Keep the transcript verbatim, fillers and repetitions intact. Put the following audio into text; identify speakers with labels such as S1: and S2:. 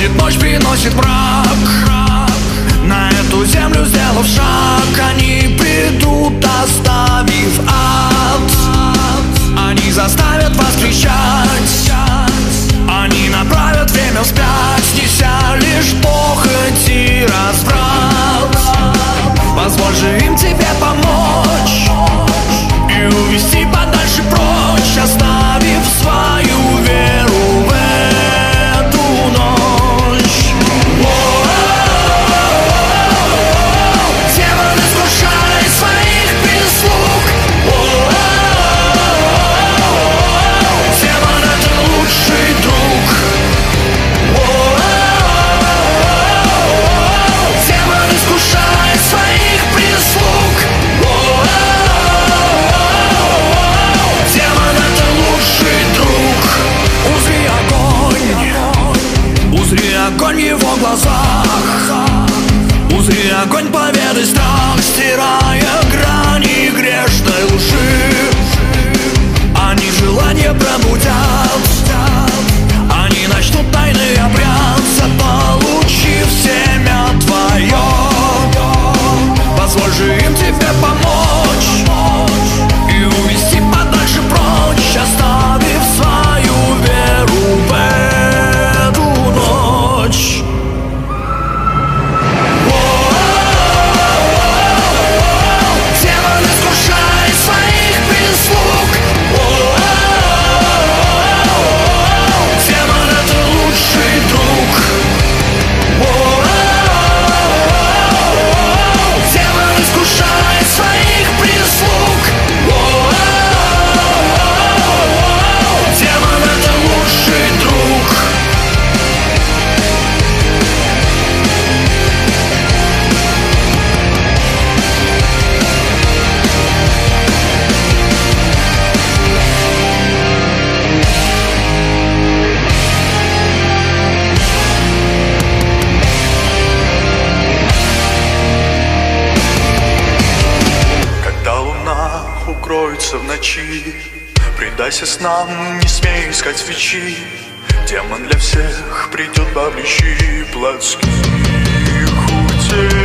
S1: Приходит ночь, приносит мрак. На эту землю сделав шаг, они придут, оставив ад. Они заставят вас кричать, они направят время вспять, неся лишь похоть и разврат. Позволь же им тебе помочь и увести подальше прочь, оставив свою веру в эту ночь. Демон искушает своих прислуг. Демон — это лучший друг. Демон искушает своих прислуг. Демон — это лучший друг. Узри огонь, узри огонь в его глазах. Узри огонь победы, страх, стирая грани грешной лжи. Они желание пробудят, они начнут тайный обряд, заполучив семя твое. Позволь же им тебе помочь и увести подальше прочь, оставив свою веру в эту ночь. Демон искушает своих прислуг. Демон — это лучший друг. Демон искушает своих прислуг. Демон — это лучший друг.
S2: Когда луна укроется в ночи, предайся снам, не смей искать свечи. Демон для всех придет, обличи плотских утех.